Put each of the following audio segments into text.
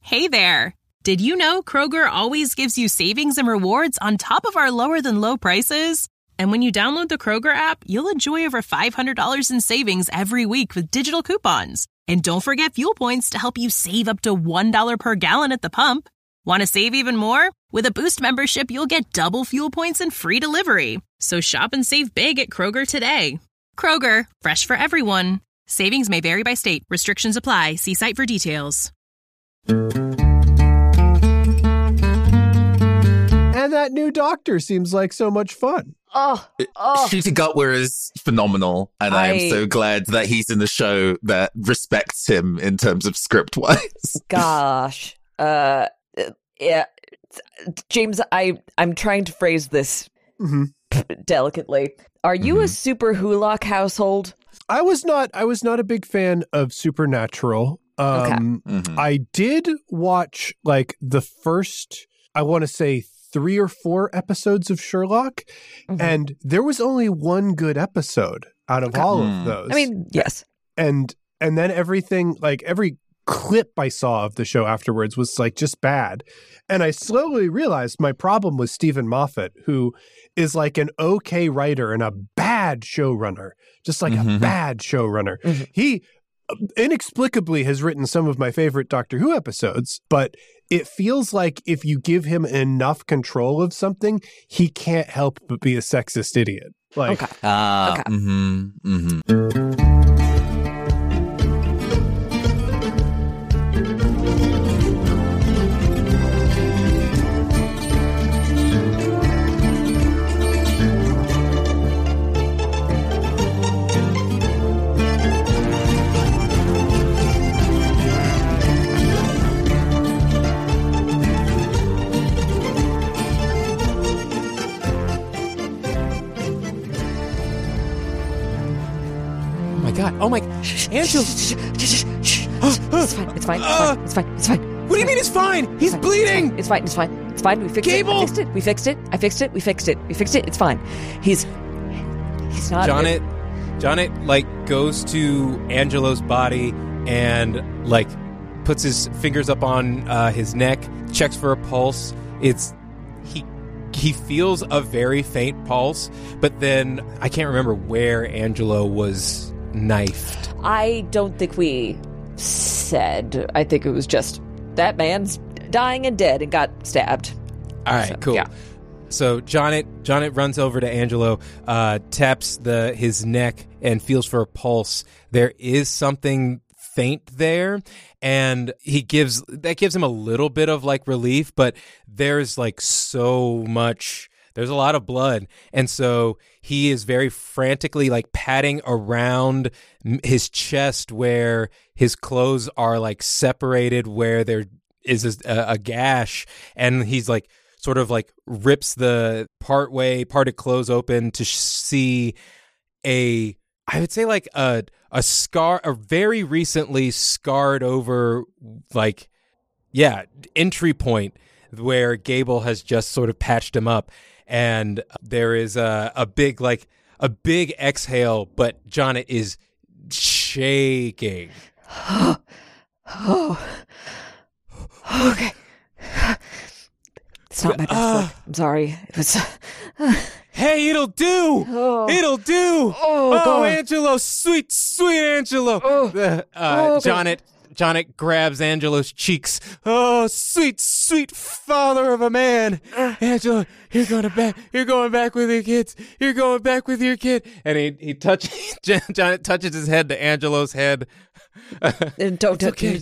Hey there! Did you know Kroger always gives you savings and rewards on top of our lower-than-low prices? And when you download the Kroger app, you'll enjoy over $500 in savings every week with digital coupons. And don't forget fuel points to help you save up to $1 per gallon at the pump. Want to save even more? With a Boost membership, you'll get double fuel points and free delivery. So shop and save big at Kroger today. Kroger, fresh for everyone. Savings may vary by state. Restrictions apply. See site for details. And that new doctor seems like so much fun. Shooty Gutwer is phenomenal, and I am so glad that he's in the show that respects him in terms of script-wise. Gosh. Yeah. James, I'm trying to phrase this delicately. Are you a super Hulock household? I was not a big fan of Supernatural. I did watch like the first, I want to say 3 or 4 episodes of Sherlock, and there was only one good episode out of all of those. I mean, yes. And then everything, like every clip I saw of the show afterwards was like just bad. And I slowly realized my problem was Stephen Moffat, who is like an okay writer and a bad showrunner, just like a bad showrunner. He inexplicably has written some of my favorite Doctor Who episodes, but it feels like if you give him enough control of something, he can't help but be a sexist idiot. Like, Oh my, Angela. It's fine. What do you mean it's fine? He's bleeding. It's fine. We fixed Gable. it. We fixed it. It's fine. He's not. Johnnet like goes to Angelo's body and like puts his fingers up on his neck, checks for a pulse. He feels a very faint pulse, but then I can't remember where Angelo was knifed. I don't think we said. I think it was just that man's dying and dead and got stabbed. All right, cool. Yeah. So Johnnet runs over to Angelo, taps his neck and feels for a pulse. There is something faint there, and that gives him a little bit of like relief, but there's like so much. There's a lot of blood, and so he is very frantically like patting around his chest where his clothes are like separated, where there is a gash, and he's like sort of like rips the parted clothes open to see I would say like a scar, a very recently scarred over like entry point where Gable has just sort of patched him up. And there is a big exhale, but Johnnet is shaking. Okay. It's not my best work. I'm sorry. It was. Hey, it'll do. It'll do. God. Angelo, sweet Angelo. Johnnet grabs Angelo's cheeks. Oh, sweet father of a man. Angelo, you're going back with your kids. You're going back with your kid. And Johnnet touches his head to Angelo's head. Don't.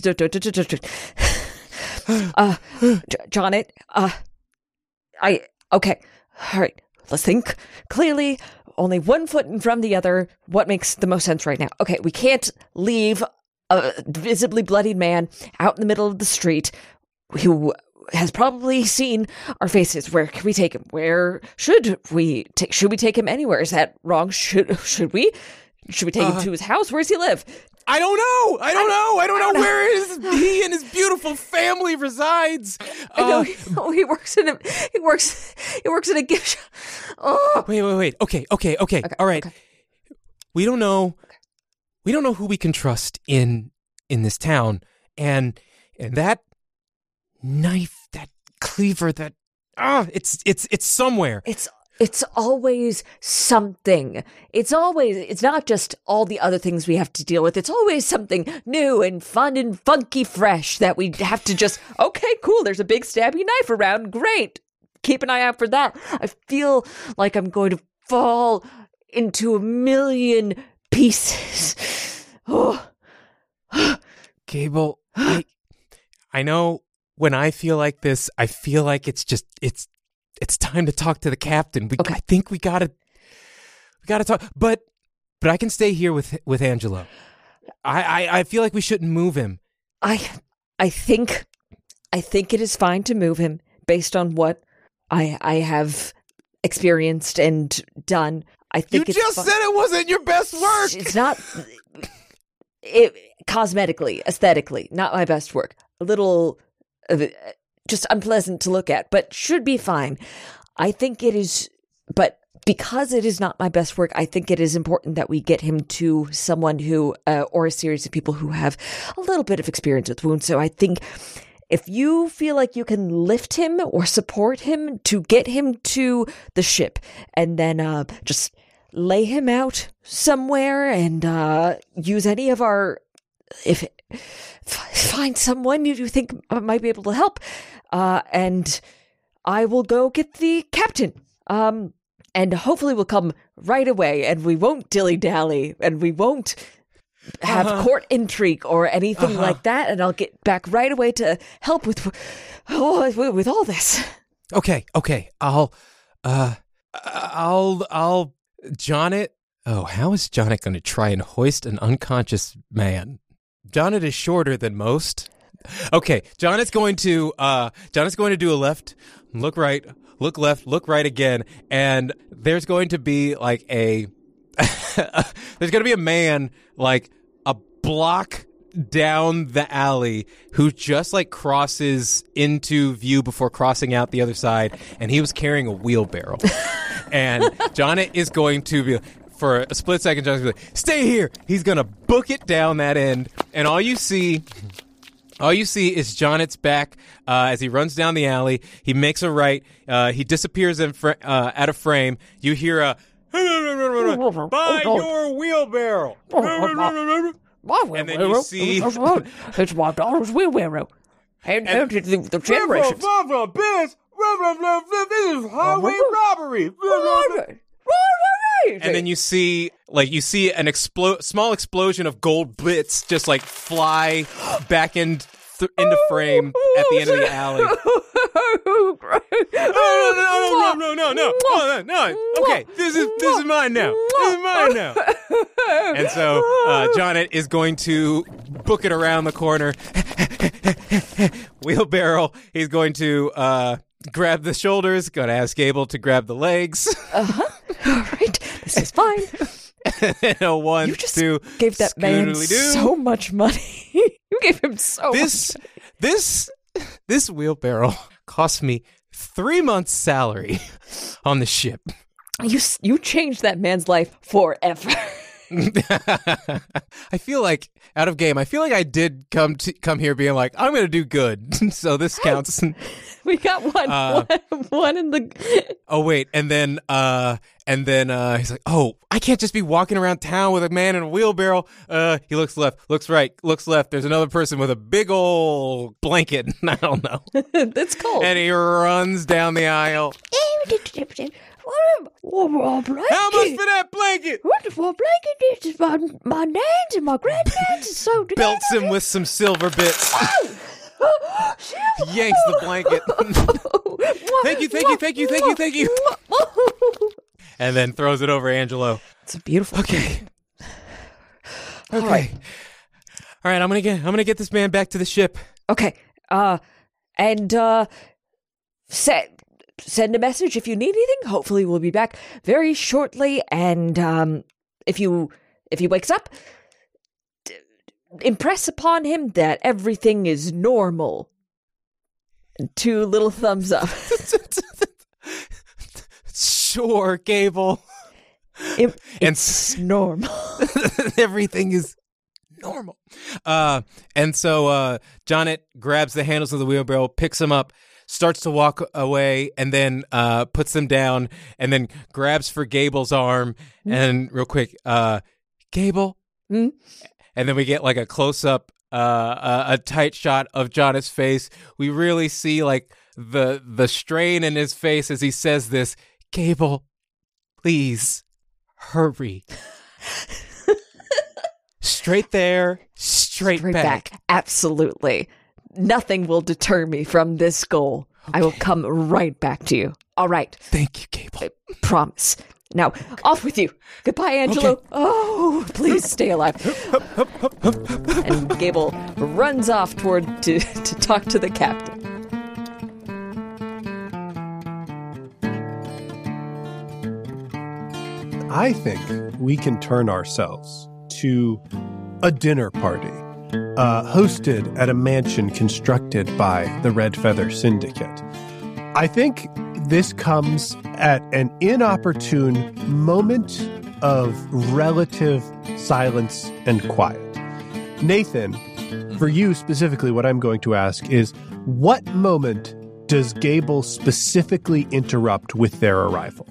Johnnet, okay. All right. Let's think clearly. Only one foot in front of the other. What makes the most sense right now? Okay, we can't leave a visibly bloodied man out in the middle of the street who has probably seen our faces. Where can we take him? Where should we take him anywhere? Is that wrong? Should we take him to his house? Where does he live? I don't know. I don't know where he and his beautiful family resides. I know he works in a gift shop. Oh. Wait. Okay. All right. Okay. We don't know who we can trust in this town, and that knife, that cleaver, that it's somewhere. It's always something. It's not just all the other things we have to deal with. It's always something new and fun and funky fresh that we have to just, okay, cool, there's a big stabby knife around. Great. Keep an eye out for that. I feel like I'm going to fall into a million pieces. Oh. Gable, I know when I feel like this, I feel like it's time to talk to the captain. Okay. I think we gotta talk. But I can stay here with Angelo. I feel like we shouldn't move him. I think it is fine to move him based on what I have experienced and done. I think you just said it wasn't your best work. It's not. Cosmetically, aesthetically, not my best work. A little. Just unpleasant to look at, but should be fine. I think it is, but because it is not my best work, I think it is important that we get him to someone who, or a series of people who have a little bit of experience with wounds. So I think if you feel like you can lift him or support him to get him to the ship and then just lay him out somewhere and use any of our, find someone you think might be able to help, and I will go get the captain, and hopefully we'll come right away, and we won't dilly-dally, and we won't have court intrigue or anything like that, and I'll get back right away to help with all this. Okay, I'll Jonnet. Oh, how is Jonnet going to try and hoist an unconscious man? Jonnet is shorter than most. Okay, Jonnet's going to do a left, look right, look left, look right again, and there's going to be like there's going to be a man like a block down the alley who just like crosses into view before crossing out the other side, and he was carrying a wheelbarrow. And Jonnet is going to be, for a split second, Jonet's going to be like, stay here. He's going to book it down that end, and all you see is Jonnet's back as he runs down the alley. He makes a right. He disappears out of frame. You hear a by your wheelbarrow. And then you see it's my daughter's wheelbarrow. And the generations. This is highway robbery. And then you see an small explosion of gold bits just like fly back into frame at the end of the alley. No. Okay, this is mine now. And so Jonnet is going to book it around the corner. Wheelbarrow. He's going to grab the shoulders. Going to ask Gable to grab the legs. All right, this is fine. You just gave that man so much money. You gave him so much money. This wheelbarrow cost me 3 months' salary on the ship. You changed that man's life forever. I feel like out of game. I feel like I did come here being like, I'm going to do good, so this counts. We got one in the. Oh wait, and then he's like, oh, I can't just be walking around town with a man in a wheelbarrow. He looks left, looks right, looks left. There's another person with a big old blanket. I don't know. That's cold. And he runs down the aisle. How much for that blanket? What for blanket? This is my nan's and my granddad's. It's so belts him with some silver bits. Yanks the blanket. Thank you. And then throws it over Angelo. It's a beautiful. Okay. All right. I'm gonna get this man back to the ship. Okay. And send a message if you need anything. Hopefully we'll be back very shortly. And if he wakes up, impress upon him that everything is normal. 2 little thumbs up. Sure, Gable. It's normal. Everything is normal. And so Jonnet grabs the handles of the wheelbarrow, picks them up, starts to walk away, and then puts them down, and then grabs for Gable's arm. And real quick, Gable? And then we get like a close-up, a tight shot of Jonnet's face. We really see like the strain in his face as he says this. Gable, please, hurry. Straight there, straight back. Absolutely. Nothing will deter me from this goal. Okay. I will come right back to you. All right. Thank you, Gable. I promise. Now, off with you. Goodbye, Angelo. Okay. Oh, please stay alive. And Gable runs off toward to talk to the captain. I think we can turn ourselves to a dinner party hosted at a mansion constructed by the Red Feather Syndicate. I think this comes at an inopportune moment of relative silence and quiet. Nathan, for you specifically, what I'm going to ask is, what moment does Gable specifically interrupt with their arrival?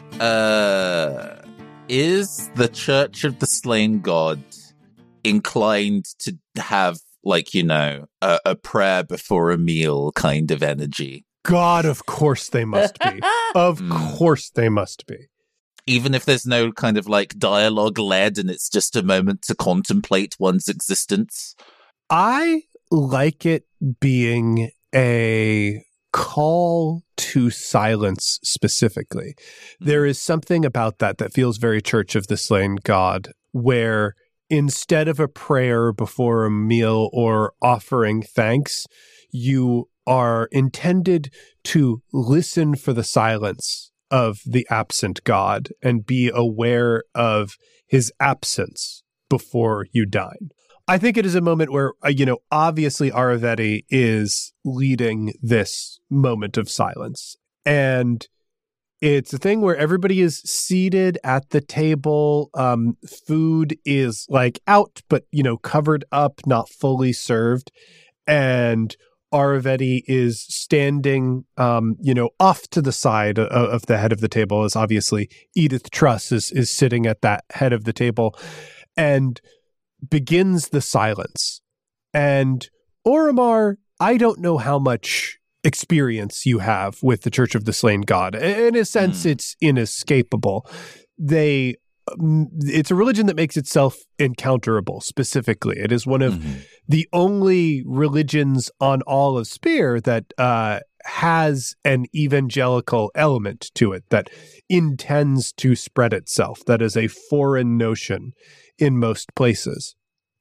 Is the Church of the Slain God inclined to have, like, you know, a prayer before a meal kind of energy? God, of course they must be. Of course they must be. Even if there's no kind of, like, dialogue led and it's just a moment to contemplate one's existence? I like it being a call to silence specifically. There is something about that feels very Church of the Slain God, where instead of a prayer before a meal or offering thanks, you are intended to listen for the silence of the absent God and be aware of his absence before you dine. I think it is a moment where, obviously Aravetti is leading this moment of silence. And it's a thing where everybody is seated at the table. Food is like out, but, covered up, not fully served. And Aravetti is standing, off to the side of the head of the table, as obviously Edith Truss is sitting at that head of the table. And begins the silence. And Oromar, I don't know how much experience you have with the Church of the Slain God. In a sense, it's inescapable. It's a religion that makes itself encounterable specifically. It is one of the only religions on all of Spear that has an evangelical element to it, that intends to spread itself. That is a foreign notion in most places.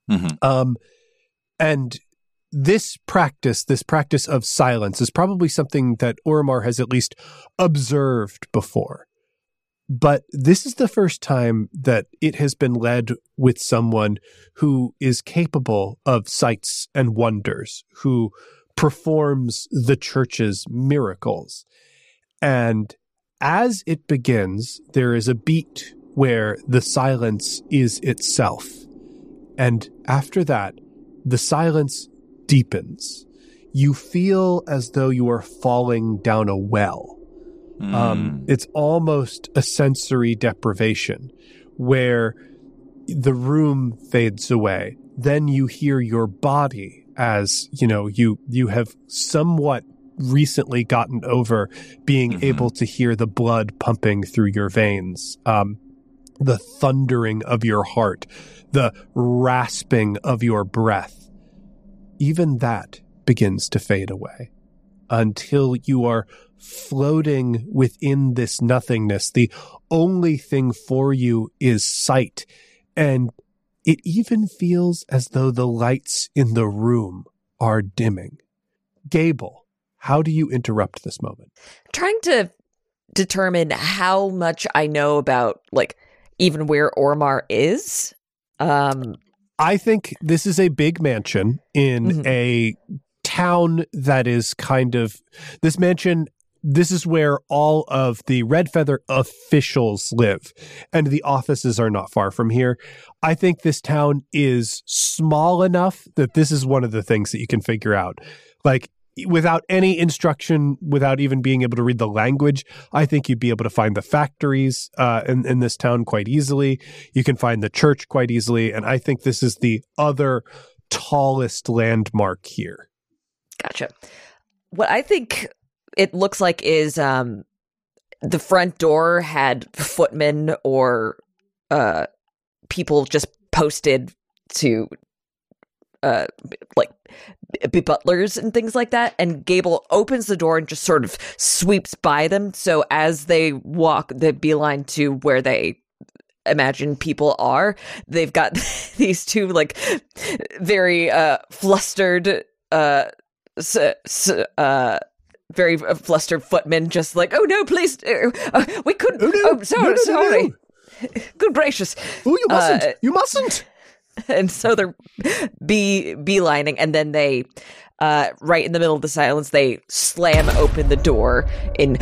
And this practice of silence is probably something that Oromar has at least observed before. But this is the first time that it has been led with someone who is capable of sights and wonders, who performs the church's miracles. And as it begins, there is a beat where the silence is itself. And after that, the silence deepens. You feel as though you are falling down a well. It's almost a sensory deprivation where the room fades away. Then you hear your body as, you have somewhat recently gotten over being able to hear the blood pumping through your veins, the thundering of your heart, the rasping of your breath. Even that begins to fade away until you are floating within this nothingness. The only thing for you is sight, and it even feels as though the lights in the room are dimming. Gable, how do you interrupt this moment? Trying to determine how much I know about, even where Oromar is. I think this is a big mansion in a town that is this mansion this is where all of the Red Feather officials live, and the offices are not far from here. I think this town is small enough that this is one of the things that you can figure out. Like, without any instruction, without even being able to read the language, I think you'd be able to find the factories in this town quite easily. You can find the church quite easily, and I think this is the other tallest landmark here. Gotcha. What I think it looks like is the front door had footmen or people just posted to be butlers and things like that, and Gable opens the door and just sort of sweeps by them, so as they walk the beeline to where they imagine people are, they've got these two like very flustered very flustered footmen, just like, oh no, please, we couldn't, sorry. Good gracious. Oh, you mustn't. And so they're beelining, and then they, right in the middle of the silence, they slam open the door and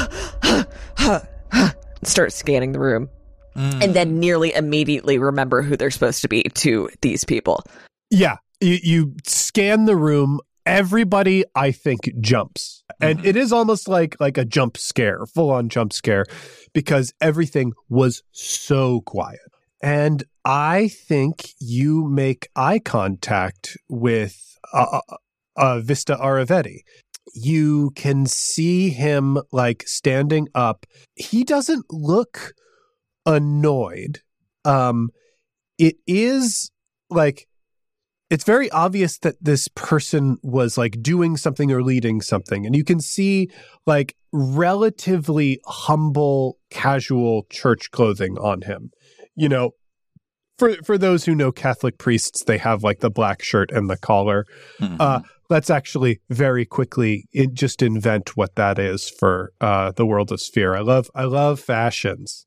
start scanning the room. And then nearly immediately remember who they're supposed to be to these people. Yeah, you scan the room. Everybody, I think, jumps. And it is almost like a jump scare, full-on jump scare, because everything was so quiet. And I think you make eye contact with Vista Aravetti. You can see him, like, standing up. He doesn't look annoyed. It is, like, it's very obvious that this person was, like, doing something or leading something. And you can see, like, relatively humble, casual church clothing on him. You know, for those who know Catholic priests, they have, like, the black shirt and the collar. Let's actually very quickly just invent what that is for the world of Sphere. I love fashions.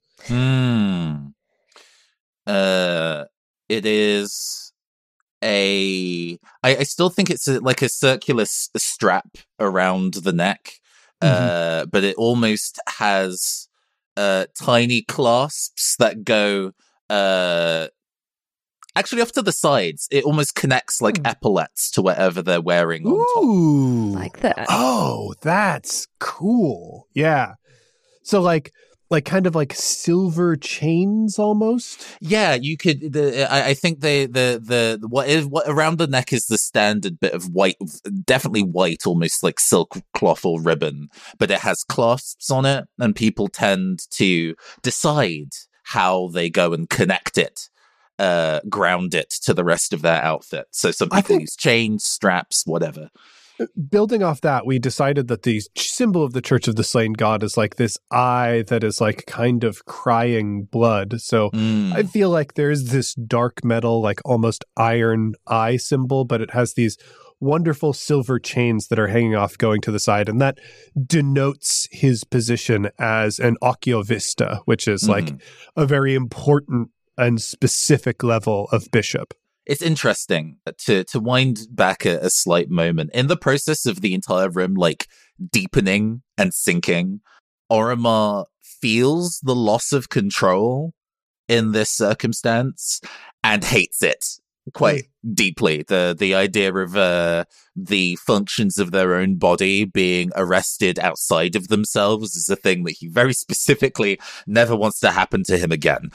It is I still think it's like a circular strap around the neck, but it almost has tiny clasps that go actually off to the sides. It almost connects like epaulets to whatever they're wearing on top. Ooh, like that. Oh, that's cool. Yeah. So like kind of like silver chains almost. Yeah, you could. I think what around the neck is the standard bit of white, definitely white, almost like silk cloth or ribbon, but it has clasps on it, and people tend to decide how they go and connect it, ground it to the rest of their outfit. So some people use chains, straps, whatever. Building off that, we decided that the symbol of the Church of the Slain God is like this eye that is like kind of crying blood. So I feel like there's this dark metal, like almost iron eye symbol, but it has these wonderful silver chains that are hanging off going to the side. And that denotes his position as an Occhiovista, which is like a very important and specific level of bishop. It's interesting to wind back a slight moment. In the process of the entire room, like, deepening and sinking, Oromar feels the loss of control in this circumstance and hates it quite deeply. The idea of the functions of their own body being arrested outside of themselves is a thing that he very specifically never wants to happen to him again.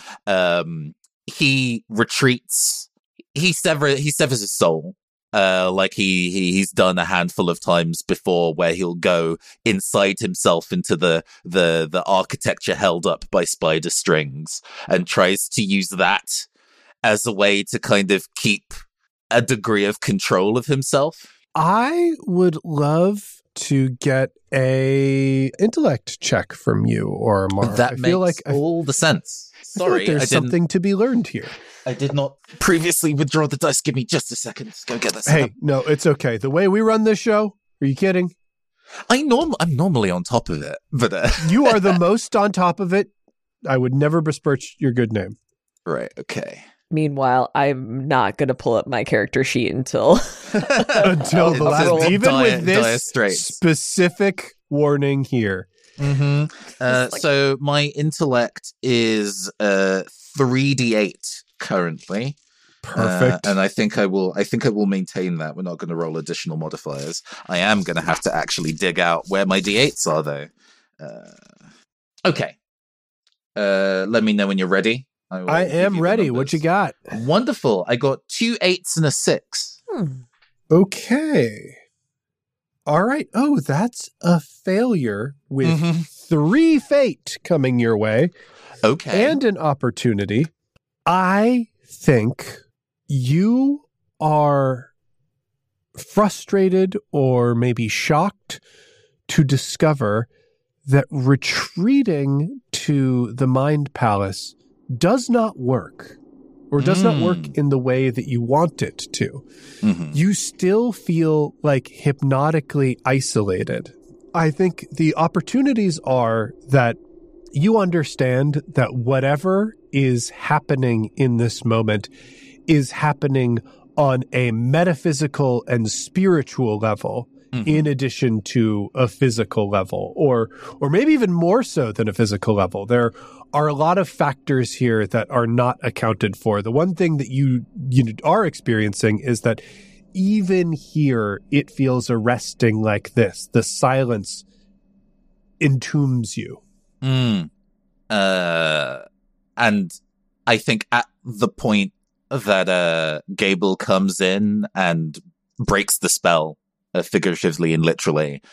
He retreats. He severs his soul, like he's done a handful of times before, where he'll go inside himself into the architecture held up by spider strings, and tries to use that as a way to kind of keep a degree of control of himself. I would love to get a intellect check from you, Oromar. That makes all the sense. Sorry, there's something to be learned here. I did not previously withdraw the dice. Give me just a second. Let's go get this. Hey, no, it's okay. The way we run this show, are you kidding? I'm normally on top of it, but you are the most on top of it. I would never besmirch your good name. Right. Okay. Meanwhile, I'm not going to pull up my character sheet until the last. Even with this specific warning here. So my intellect is 3d8 currently. Perfect. And I think I will maintain that. We're not going to roll additional modifiers. I am going to have to actually dig out where my d8s are, though. Okay. Let me know when you're ready. I am ready. What you got? Wonderful. I got 2 8s and a 6. Okay. All right. Oh, that's a failure with 3 fate coming your way. Okay. And an opportunity. I think you are frustrated or maybe shocked to discover that retreating to the Mind Palace does not work, or does not work in the way that you want it to. You still feel like hypnotically isolated. I think the opportunities are that you understand that whatever is happening in this moment is happening on a metaphysical and spiritual level, in addition to a physical level, or maybe even more so than a physical level. There are a lot of factors here that are not accounted for. The one thing that you are experiencing is that even here, it feels arresting like this. The silence entombs you. And I think at the point that Gable comes in and breaks the spell, figuratively and literally,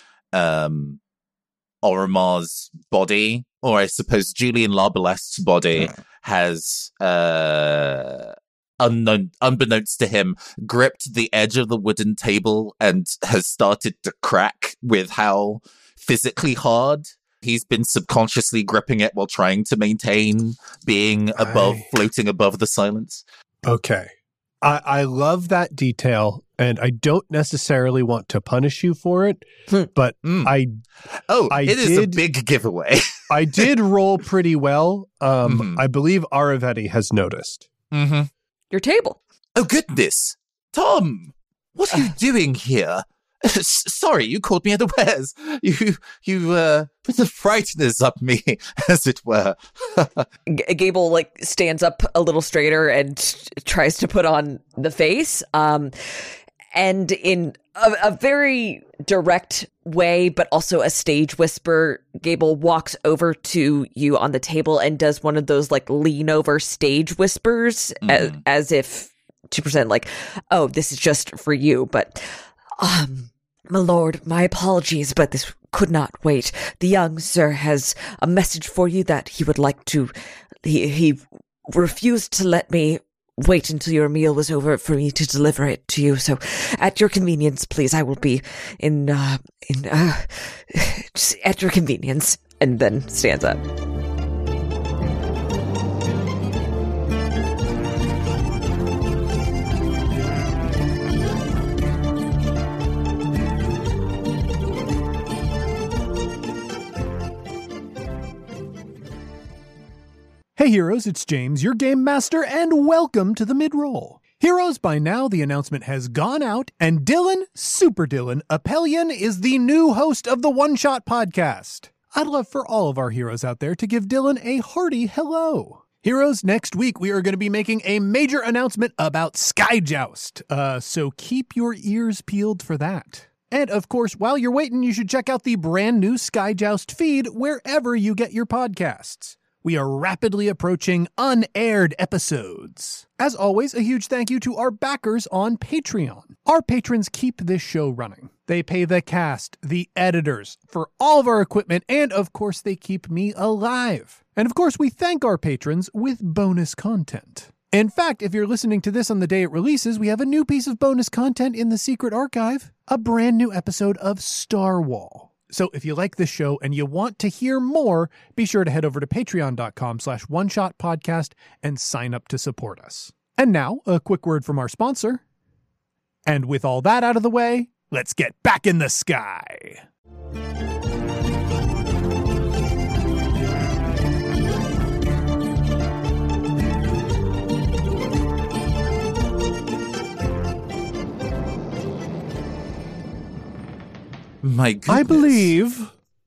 Oromar's body, or I suppose Julian Larbalest's body, has, unbeknownst to him, gripped the edge of the wooden table and has started to crack with how physically hard he's been subconsciously gripping it while trying to maintain being floating above the silence. Okay. I love that detail, and I don't necessarily want to punish you for it, but it is a big giveaway. I did roll pretty well. I believe Aravetti has noticed. Your table. Oh, goodness. Tom, what are you doing here? Sorry, you caught me unawares. You put the frighteners up me, as it were. Gable stands up a little straighter and tries to put on the face. And in a very direct way, but also a stage whisper, Gable walks over to you on the table and does one of those lean over stage whispers, as if to present oh, this is just for you, but my lord, my apologies, but this could not wait. The young sir has a message for you that he would like to. He refused to let me wait until your meal was over for me to deliver it to you. So, at your convenience, please. I will be just at your convenience. And then stands up. Hey heroes, it's James, your game master, and welcome to the mid-roll. Heroes, by now the announcement has gone out, and Dylan, Super Dylan Apelian, is the new host of the One Shot podcast. I'd love for all of our heroes out there to give Dylan a hearty hello. Heroes, next week we are going to be making a major announcement about Skyjoust, so keep your ears peeled for that. And of course, while you're waiting, you should check out the brand new Skyjoust feed wherever you get your podcasts. We are rapidly approaching unaired episodes. As always, a huge thank you to our backers on Patreon. Our patrons keep this show running. They pay the cast, the editors, for all of our equipment, and of course they keep me alive. And of course we thank our patrons with bonus content. In fact, if you're listening to this on the day it releases, we have a new piece of bonus content in the secret archive, a brand new episode of Starwall. So if you like this show and you want to hear more, be sure to head over to patreon.com/oneshotpodcast and sign up to support us. And now, a quick word from our sponsor. And with all that out of the way, let's get back in the sky. My goodness. I believe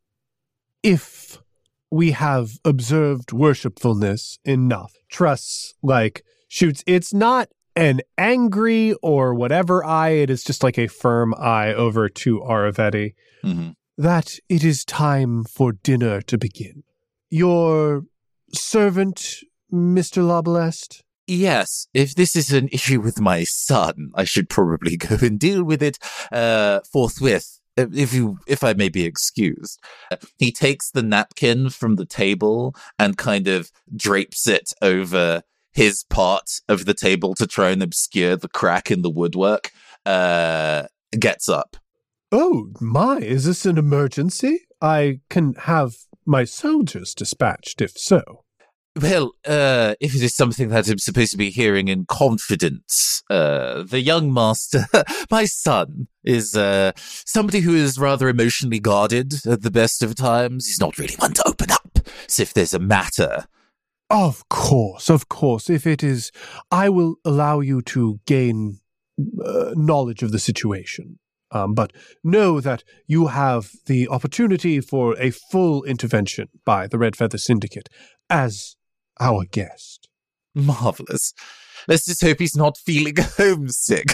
if we have observed worshipfulness enough, Truss, like, shoots, it's not an angry or whatever eye, it is just like a firm eye over to Aravetti, that it is time for dinner to begin. Your servant, Mr. Labalest? Yes, if this is an issue with my son, I should probably go and deal with it forthwith, if I may be excused. He takes the napkin from the table and kind of drapes it over his part of the table to try and obscure the crack in the woodwork, gets up. Oh, my, is this an emergency? I can have my soldiers dispatched, if so. Well, if it is something that I'm supposed to be hearing in confidence, the young master, my son, is somebody who is rather emotionally guarded at the best of times. He's not really one to open up. So if there's a matter... Of course. If it is, I will allow you to gain knowledge of the situation. But know that you have the opportunity for a full intervention by the Red Feather Syndicate as our guest. Marvelous. Let's just hope he's not feeling homesick.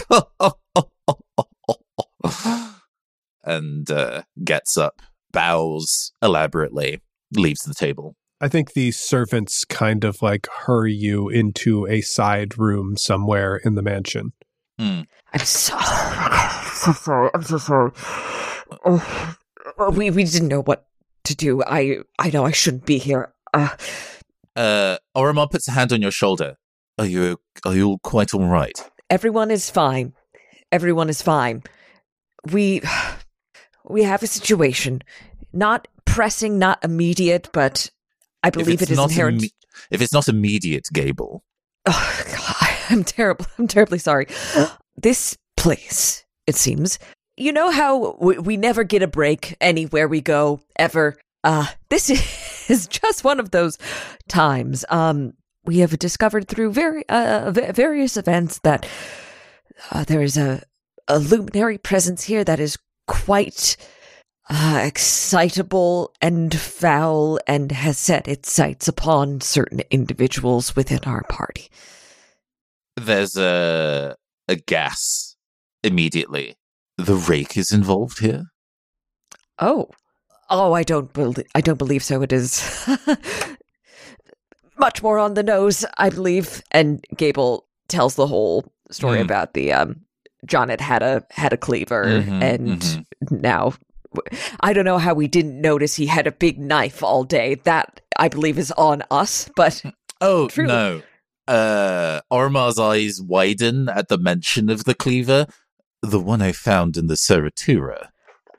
And gets up, bows elaborately, leaves the table. I think the servants kind of like hurry you into a side room somewhere in the mansion. I'm so sorry. I'm so sorry. We didn't know what to do. I know I shouldn't be here. Oromar puts a hand on your shoulder. Are you all quite all right? Everyone is fine. We have a situation. Not pressing, not immediate, but I believe it is inherent. If it's not immediate, Gable. Oh, God, I'm terribly sorry. This place, it seems. You know how we never get a break anywhere we go, ever? This is just one of those times. We have discovered through various events that there is a luminary presence here that is quite excitable and foul and has set its sights upon certain individuals within our party. There's a gas immediately. The rake is involved here? Oh, I don't believe so. It is much more on the nose, I believe. And Gable tells the whole story about the Jonnet had a cleaver, and now I don't know how we didn't notice he had a big knife all day. That I believe is on us, but truly. No. Oromar's eyes widen at the mention of the cleaver, the one I found in the Seratura.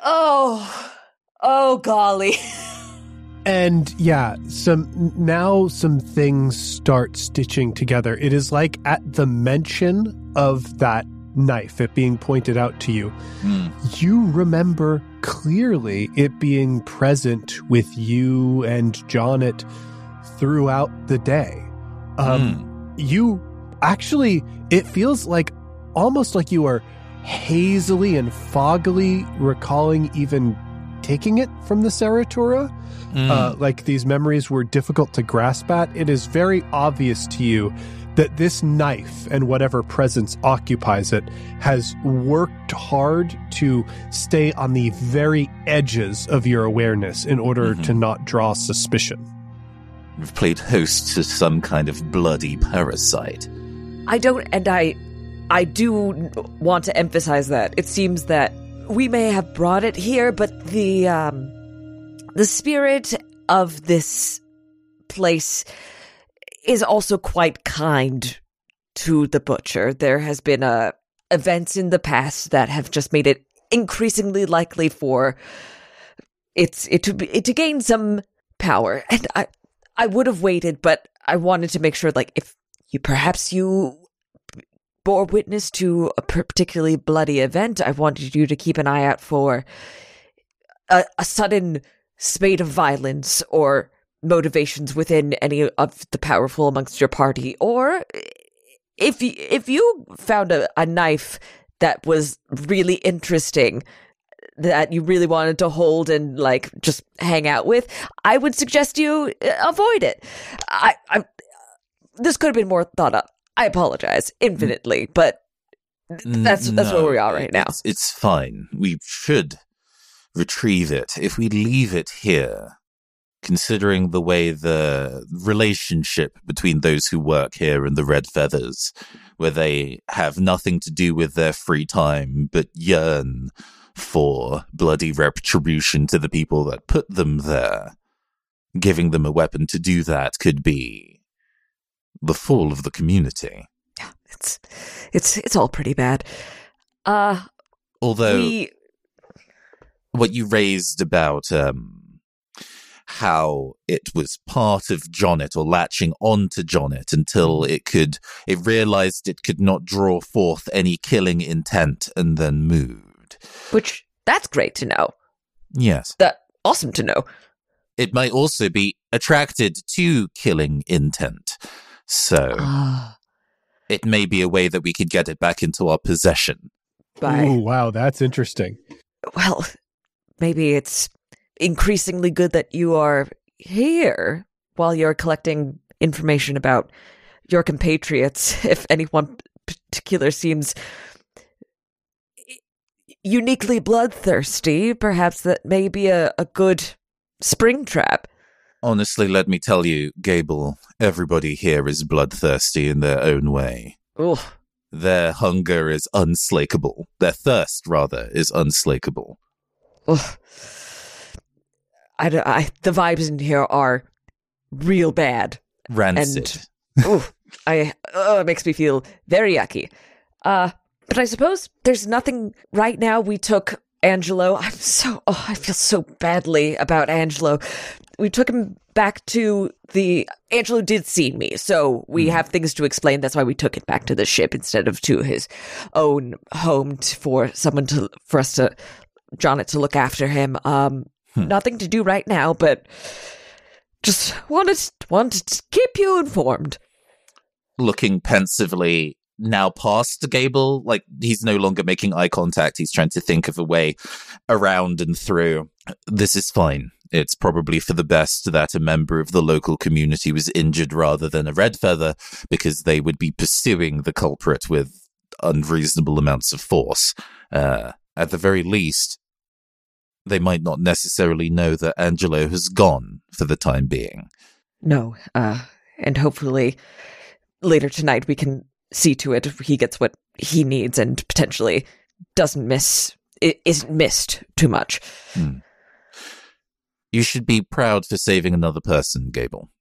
Oh, golly. And yeah, some things start stitching together. It is like at the mention of that knife, it being pointed out to you, you remember clearly it being present with you and Jonnet throughout the day. You actually, it feels like almost like you are hazily and foggily recalling even taking it from the Seratura. Like these memories were difficult to grasp at. It is very obvious to you that this knife and whatever presence occupies it has worked hard to stay on the very edges of your awareness in order to not draw suspicion. We've played host to some kind of bloody parasite. I do want to emphasize that. It seems that we may have brought it here, but the spirit of this place is also quite kind to the butcher. There has been events in the past that have just made it increasingly likely for it to gain some power. And I would have waited, but I wanted to make sure, like, if you bore witness to a particularly bloody event, I wanted you to keep an eye out for a sudden spate of violence or motivations within any of the powerful amongst your party, or if you found a knife that was really interesting, that you really wanted to hold and like just hang out with, I would suggest you avoid it. This could have been more thought up. I apologize infinitely, but that's where we are right now. It's fine. We should retrieve it. If we leave it here, considering the way the relationship between those who work here and the Red Feathers, where they have nothing to do with their free time but yearn for bloody retribution to the people that put them there, giving them a weapon to do that could be the fall of the community. Yeah, it's all pretty bad. Although what you raised about how it was part of Jonnet, or latching onto Jonnet until it realized it could not draw forth any killing intent and then moved. Which, that's great to know. Yes. That's awesome to know. It might also be attracted to killing intent. So it may be a way that we could get it back into our possession. Ooh, wow, that's interesting. Well, maybe it's increasingly good that you are here while you're collecting information about your compatriots. If anyone particular seems uniquely bloodthirsty, perhaps that may be a good spring trap. Honestly, let me tell you, Gable, everybody here is bloodthirsty in their own way. Ooh. Their hunger is unslakable. Their thirst, rather, is unslakable. Ugh. The vibes in here are real bad. Rancid. And, it makes me feel very yucky. But I suppose there's nothing right now. We took Angelo. I feel so badly about Angelo. We took him back to Angelo did see me, so we have things to explain. That's why we took it back to the ship instead of to his own home for Jonnet to look after him. Nothing to do right now, but just wanted to keep you informed. Looking pensively now past Gable, like he's no longer making eye contact. He's trying to think of a way around and through. This is fine. It's probably for the best that a member of the local community was injured rather than a Red Feather, because they would be pursuing the culprit with unreasonable amounts of force. At the very least, they might not necessarily know that Angelo has gone for the time being. No, and hopefully later tonight we can see to it he gets what he needs and potentially isn't missed too much. You should be proud for saving another person, Gable.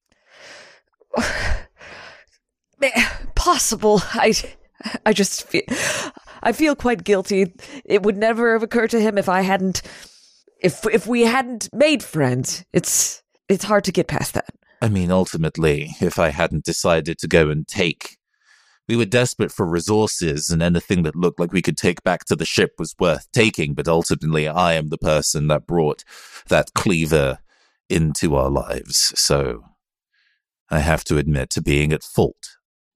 Possible. I just feel quite guilty. It would never have occurred to him if we hadn't made friends. It's hard to get past that. I mean, ultimately, if I hadn't decided to go and we were desperate for resources, and anything that looked like we could take back to the ship was worth taking, but ultimately I am the person that brought that cleaver into our lives, so I have to admit to being at fault.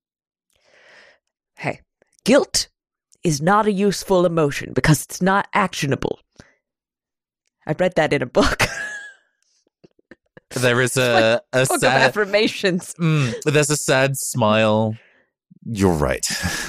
Hey, guilt is not a useful emotion because it's not actionable. I read that in a book. There is a book sad of affirmations. There's a sad smile. You're right.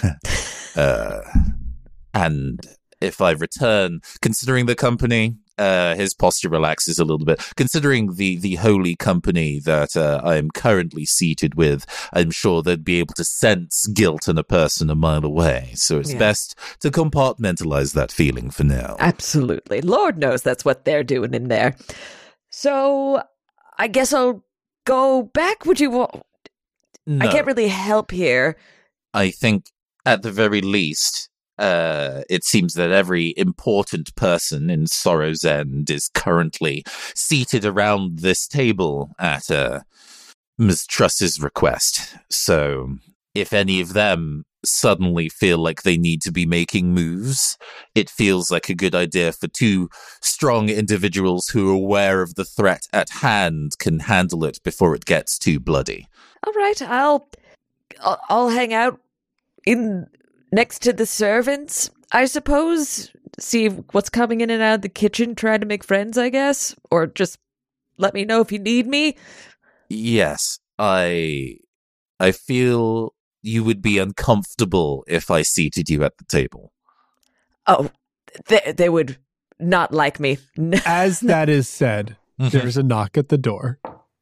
And if I return, considering the company, his posture relaxes a little bit. Considering the holy company that I am currently seated with, I'm sure they'd be able to sense guilt in a person a mile away. So it's best to compartmentalize that feeling for now. Absolutely. Lord knows that's what they're doing in there. So I guess I'll go back. Would you want... No. I can't really help here. I think, at the very least, it seems that every important person in Sorrow's End is currently seated around this table at Ms. Truss's request. So, if any of them suddenly feel like they need to be making moves, it feels like a good idea for two strong individuals who are aware of the threat at hand can handle it before it gets too bloody. All right, I'll hang out in next to the servants. I suppose see what's coming in and out of the kitchen, try to make friends, I guess? Or just let me know if you need me? Yes, I feel you would be uncomfortable if I seated you at the table. Oh, they would not like me. As that is said, there's a knock at the door.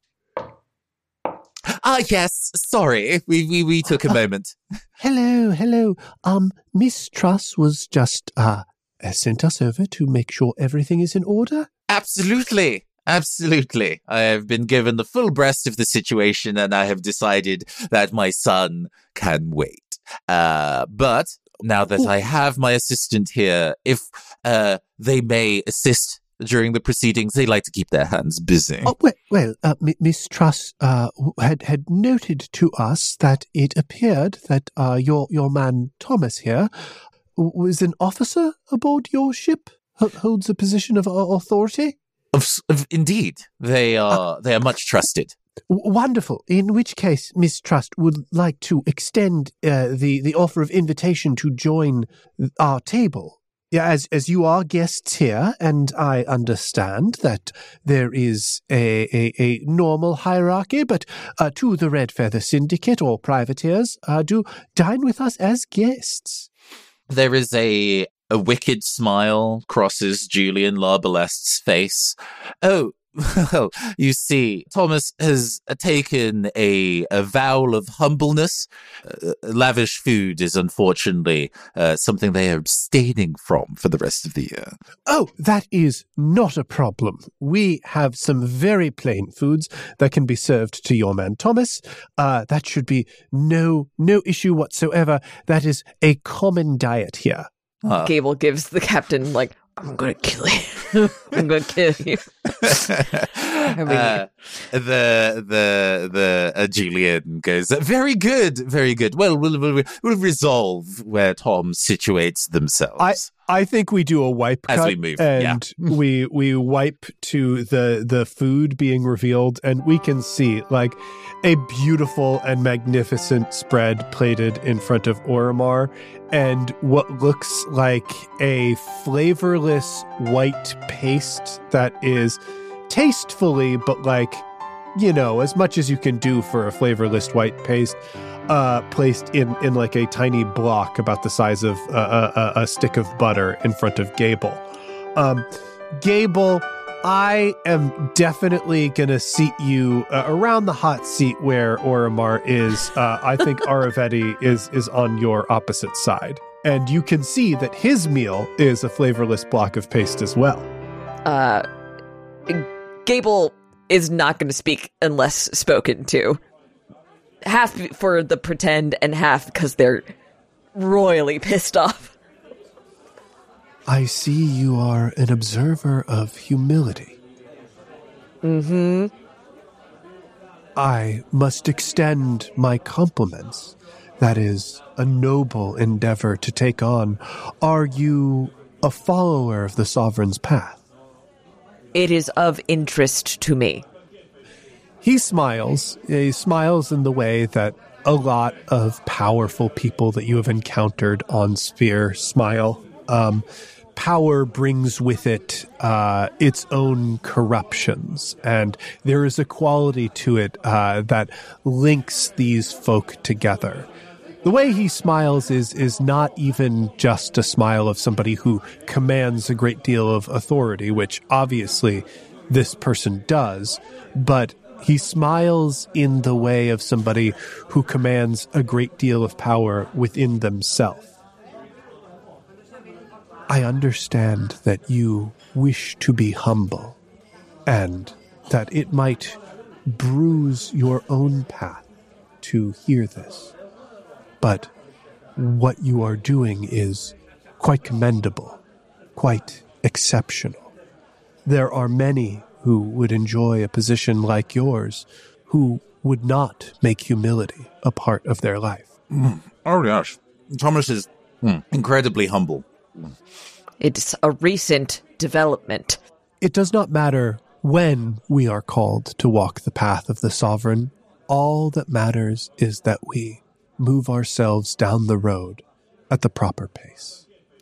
Yes, sorry. We took a moment. Hello. Miss Truss was just sent us over to make sure everything is in order. Absolutely. I have been given the full breast of the situation, and I have decided that my son can wait. But now that I have my assistant here, if they may assist during the proceedings, they like to keep their hands busy. Oh, well, Miss Truss had noted to us that it appeared that your man Thomas here was an officer aboard your ship, holds a position of authority. Indeed, they are much trusted. Wonderful. In which case, Miss Truss would like to extend the offer of invitation to join our table. Yeah, as you are guests here, and I understand that there is a normal hierarchy, but to the Red Feather Syndicate or privateers, do dine with us as guests. There is a wicked smile crosses Julian Larbaleste's face. Oh, well, you see, Thomas has taken a vow of humbleness. Lavish food is unfortunately something they are abstaining from for the rest of the year. Oh, that is not a problem. We have some very plain foods that can be served to your man Thomas. That should be no issue whatsoever. That is a common diet here. Gable gives the captain, like, I'm going to kill you. I'm going to kill you. Julian goes, very good. Well, we'll resolve where Tom situates themselves. I think we do a wipe cut as we move, and we wipe to the food being revealed, and we can see like a beautiful and magnificent spread plated in front of Oromar, and what looks like a flavorless white paste that is tastefully, but like, you know, as much as you can do for a flavorless white paste, placed in like a tiny block about the size of a stick of butter in front of Gable. Gable, I am definitely going to seat you around the hot seat where Oromar is. I think Aravetti is on your opposite side. And you can see that his meal is a flavorless block of paste as well. Gable is not going to speak unless spoken to. Half for the pretend and half because they're royally pissed off. I see you are an observer of humility. Mm-hmm. I must extend my compliments. That is a noble endeavor to take on. Are you a follower of the Sovereign's path? It is of interest to me. He smiles. He smiles in the way that a lot of powerful people that you have encountered on Sphere smile. Power brings with it its own corruptions, and there is a quality to it that links these folk together. The way he smiles is not even just a smile of somebody who commands a great deal of authority, which obviously this person does, but he smiles in the way of somebody who commands a great deal of power within themselves. I understand that you wish to be humble, and that it might bruise your own path to hear this. But what you are doing is quite commendable, quite exceptional. There are many who would enjoy a position like yours who would not make humility a part of their life. Oh, yes. Thomas is incredibly humble. It's a recent development. It does not matter when we are called to walk the path of the Sovereign. All that matters is that we move ourselves down the road at the proper pace.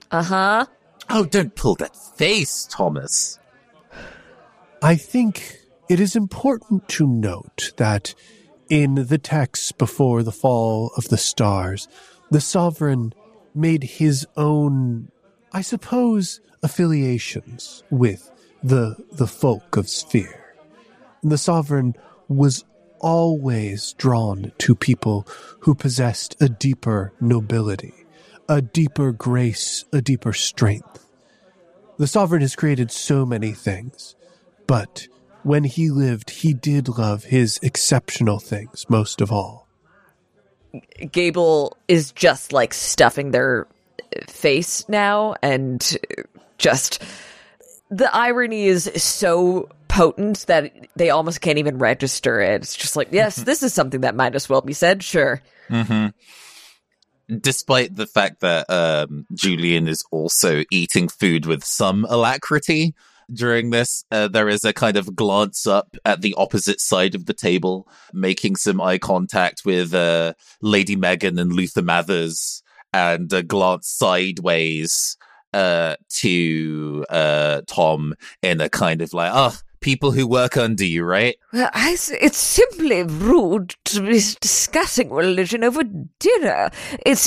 Uh-huh. Oh, don't pull that face, Thomas. I think it is important to note that in the texts before the fall of the stars, the sovereign made his own, I suppose, affiliations with the folk of Sphere. And the sovereign was always drawn to people who possessed a deeper nobility, a deeper grace, a deeper strength. The sovereign has created so many things, but when he lived, he did love his exceptional things most of all. Gable is just like stuffing their face now, and just the irony is so potent that they almost can't even register it. It's just like, yes, this is something that might as well be said, sure. Mm-hmm. Despite the fact that Julian is also eating food with some alacrity during this, there is a kind of glance up at the opposite side of the table, making some eye contact with Lady Megan and Luther Mathers, and a glance sideways to Tom in a kind of like, people who work under you, right? Well, it's simply rude to be discussing religion over dinner. It's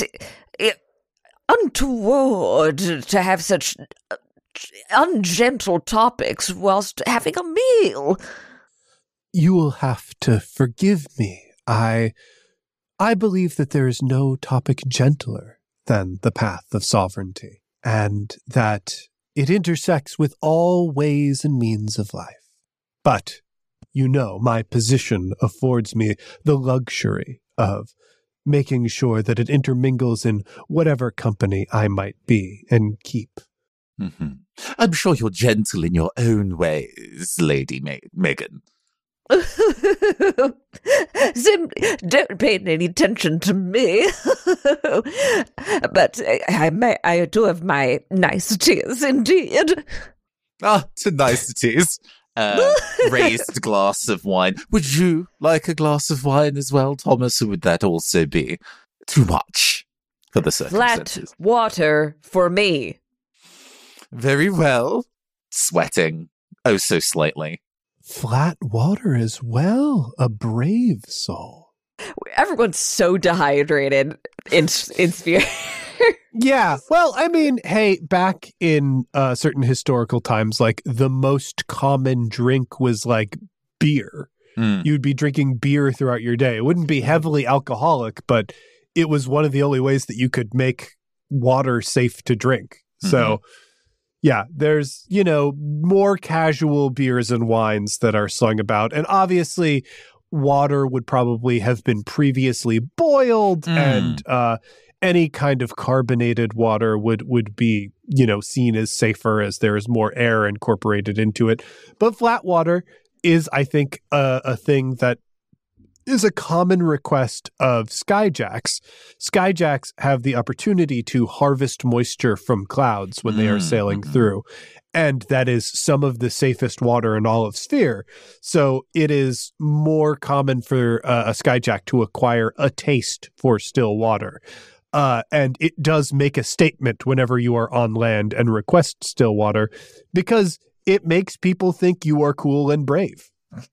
untoward to have such ungentle topics whilst having a meal. You will have to forgive me. I believe that there is no topic gentler than the path of sovereignty, and that it intersects with all ways and means of life. But, my position affords me the luxury of making sure that it intermingles in whatever company I might be and keep. Mm-hmm. I'm sure you're gentle in your own ways, Lady Megan. Simply don't pay any attention to me. But I do have my niceties, indeed. To niceties. Raised glass of wine. Would you like a glass of wine as well, Thomas, or would that also be too much for the circumstances? Flat water for me. Very well. Sweating, oh so slightly. Flat water as well. A brave soul. Everyone's so dehydrated in Sphere. Yeah, well, I mean, hey, back in certain historical times, like, the most common drink was, like, beer. You'd be drinking beer throughout your day. It wouldn't be heavily alcoholic, but it was one of the only ways that you could make water safe to drink. Mm-hmm. So, yeah, there's, more casual beers and wines that are slung about. And obviously, water would probably have been previously boiled, and any kind of carbonated water would be, seen as safer as there is more air incorporated into it. But flat water is, I think, a thing that is a common request of skyjacks. Skyjacks have the opportunity to harvest moisture from clouds when they are sailing through. And that is some of the safest water in all of Sphere. So it is more common for a skyjack to acquire a taste for still water. And it does make a statement whenever you are on land and request still water, because it makes people think you are cool and brave.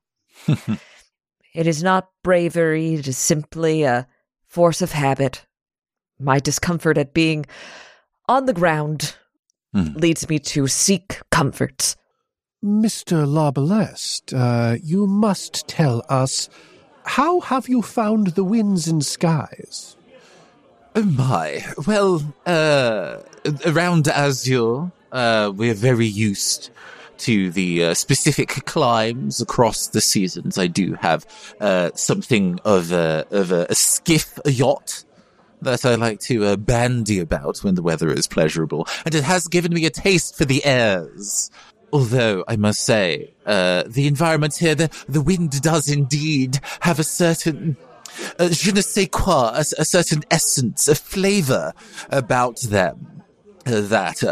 It is not bravery, it is simply a force of habit. My discomfort at being on the ground leads me to seek comforts. Mr. Larbalest, you must tell us, how have you found the winds and skies? Oh my. Well, around Azure, we're very used to the specific climes across the seasons. I do have something of a skiff, a yacht, that I like to bandy about when the weather is pleasurable, and it has given me a taste for the airs. Although, I must say, the environment here, the wind does indeed have a certain je ne sais quoi, a certain essence, a flavor about them that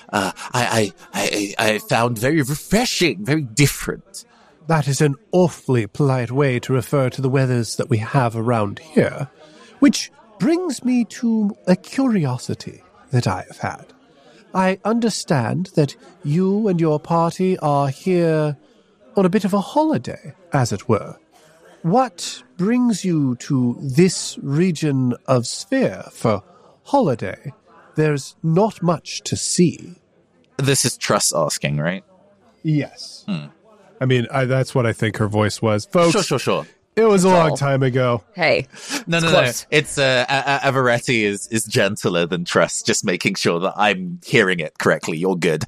I found very refreshing, very different. That is an awfully polite way to refer to the weathers that we have around here, which brings me to a curiosity that I have had. I understand that you and your party are here on a bit of a holiday, as it were. What brings you to this region of Sphere for holiday? There's not much to see. This is Truss asking, right? Yes. I mean, that's what I think her voice was. Folks, Sure. it was a long time ago. Hey. No. Close. It's Avaretti is gentler than Truss, just making sure that I'm hearing it correctly. You're good.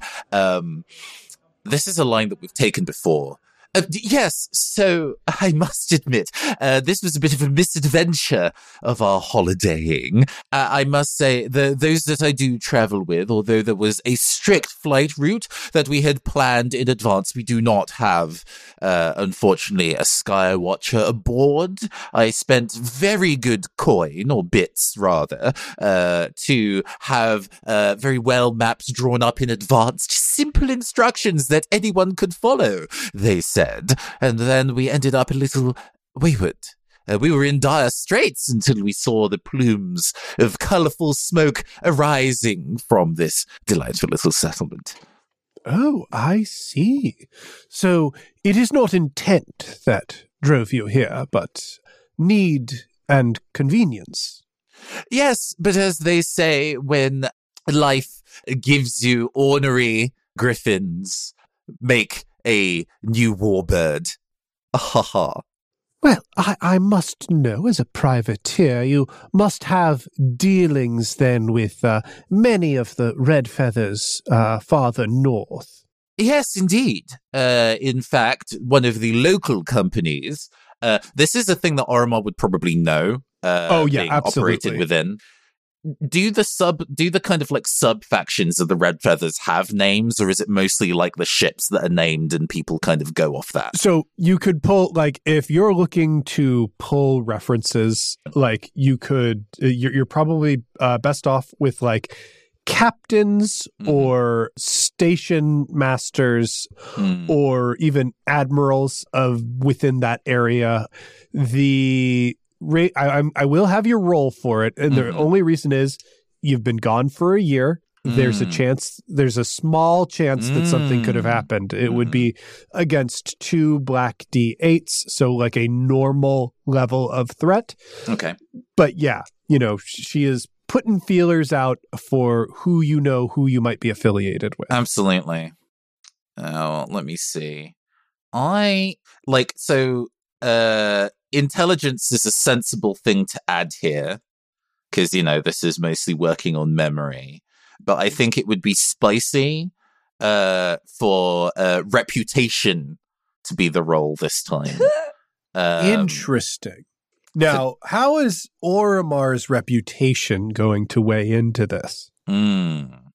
This is a line that we've taken before. Yes, so I must admit, this was a bit of a misadventure of our holidaying. I must say, those that I do travel with, although there was a strict flight route that we had planned in advance, we do not have, unfortunately, a Skywatcher aboard. I spent very good coin, or bits rather, to have very well maps drawn up in advance, just simple instructions that anyone could follow, they said. And then we ended up a little wayward. We were in dire straits until we saw the plumes of colourful smoke arising from this delightful little settlement. Oh, I see. So it is not intent that drove you here, but need and convenience. Yes, but as they say, when life gives you ornery griffins, make a new warbird. Ha. Well, I must know, as a privateer, you must have dealings then with many of the Red Feathers farther north. Yes, indeed. In fact, one of the local companies, this is a thing that Oromar would probably know. Being absolutely. Operated within. Do the kind of like sub factions of the Red Feathers have names, or is it mostly like the ships that are named and people kind of go off that? So you could pull, like, if you're looking to pull references, like you could, you're probably best off with like captains or station masters or even admirals of within that area. I will have your roll for it, and the only reason is you've been gone for a year. There's a small chance that something could have happened. It would be against 2 black D8s, so like a normal level of threat. Okay. But yeah, she is putting feelers out for who you might be affiliated with. Absolutely. Let me see. Intelligence is a sensible thing to add here, because, this is mostly working on memory. But I think it would be spicy for reputation to be the role this time. Interesting. Now, how is Oromar's reputation going to weigh into this? Can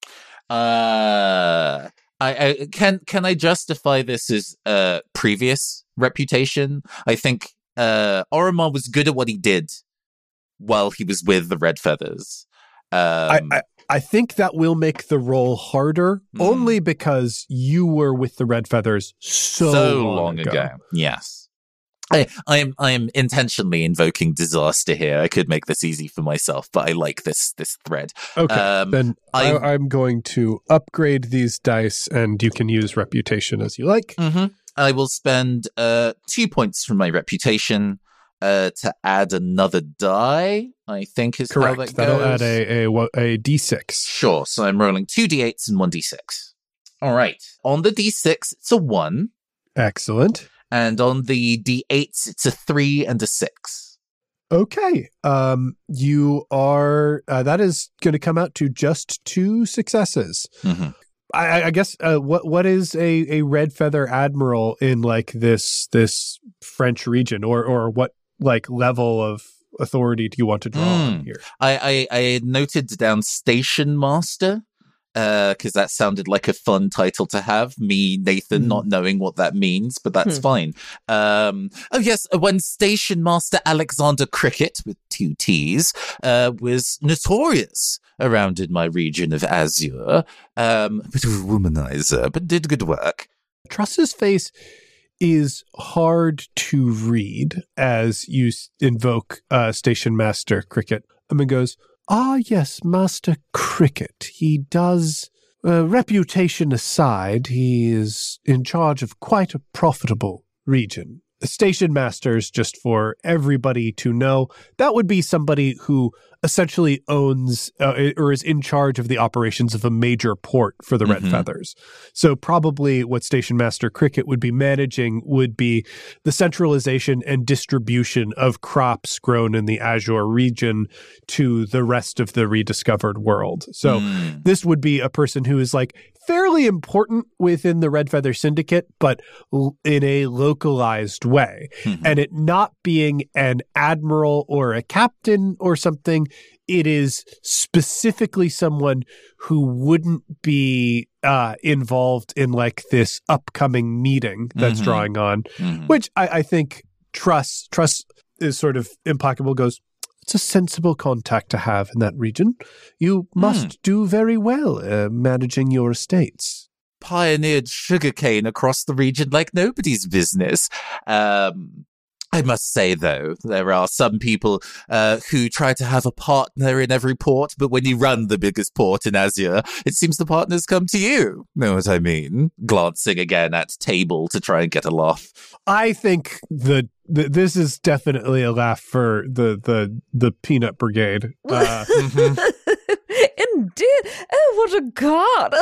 I justify this as previous reputation? I think Oromar was good at what he did while he was with the Red Feathers. I think that will make the role harder, only because you were with the Red Feathers so long ago. Yes. I am intentionally invoking disaster here. I could make this easy for myself, but I like this thread. Okay, then I'm going to upgrade these dice, and you can use reputation as you like. I will spend 2 points from my reputation to add another die, I think is correct. How that That'll goes. add a D6. Sure, so I'm rolling 2 D8s and 1 D6. All right. On the D6, it's a 1. Excellent. And on the D8s, it's a 3 and a 6. Okay. You are, that is going to come out to just 2 successes. I guess, what is a Red Feather Admiral in like this French region, or what like level of authority do you want to draw on here? I noted down Station Master, because that sounded like a fun title to have. Me, Nathan, not knowing what that means, but that's fine. When Station Master Alexander Cricket, with 2 T's, was notorious around in my region of Azure. A bit of a womanizer, but did good work. Truss's face is hard to read as you invoke Station Master Cricket. And goes, "Ah, yes, Master Cricket. He does Reputation aside, he is in charge of quite a profitable region. The station masters, just for everybody to know, that would be somebody who essentially owns or is in charge of the operations of a major port for the Red Feathers. So probably what Station Master Cricket would be managing would be the centralization and distribution of crops grown in the Azure region to the rest of the rediscovered world. So this would be a person who is like fairly important within the Red Feather Syndicate, but in a localized way. And it not being an admiral or a captain or something, it is specifically someone who wouldn't be involved in like this upcoming meeting that's drawing on, which I think Truss is sort of implacable, goes, it's a sensible contact to have in that region. You must do very well managing your estates. Pioneered sugarcane across the region like nobody's business. I must say, though, there are some people who try to have a partner in every port, but when you run the biggest port in Azure, it seems the partners come to you. Know what I mean? Glancing again at table to try and get a laugh. I think this is definitely a laugh for the Peanut Brigade. Indeed. Oh, what a god.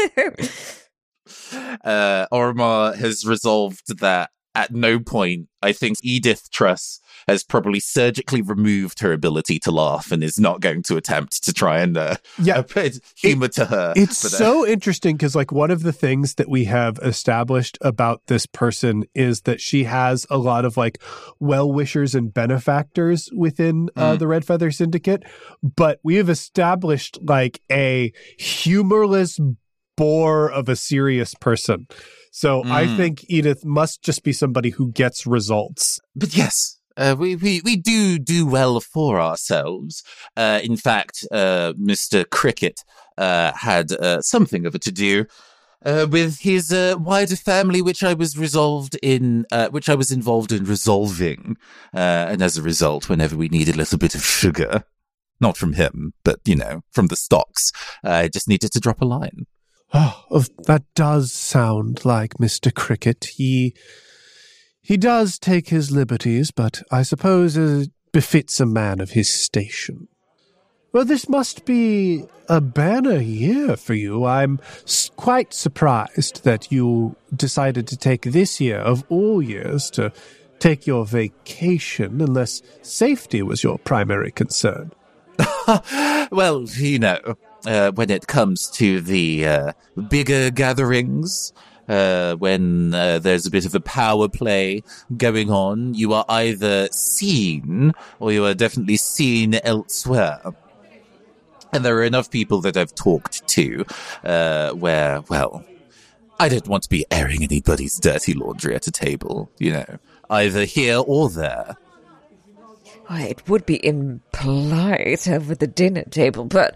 Ormar has resolved that at no point, I think Edith Truss has probably surgically removed her ability to laugh and is not going to attempt to try and put humor to her. It's so interesting because like one of the things that we have established about this person is that she has a lot of like well-wishers and benefactors within the Red Feather Syndicate, but we have established like a humorless bore of a serious person. So I think Edith must just be somebody who gets results. But yes, we do well for ourselves. In fact, Mr. Cricket had something of a to-do with his wider family, which I was involved in resolving. And as a result, whenever we need a little bit of sugar, not from him, but, from the stocks, I just needed to drop a line. Oh, that does sound like Mr. Cricket. He does take his liberties, but I suppose it befits a man of his station. Well, this must be a banner year for you. I'm quite surprised that you decided to take this year of all years to take your vacation, unless safety was your primary concern. Well, when it comes to the bigger gatherings, when there's a bit of a power play going on, you are either seen or you are definitely seen elsewhere. And there are enough people that I've talked to where, well, I don't want to be airing anybody's dirty laundry at a table, either here or there. Well, it would be impolite over the dinner table, but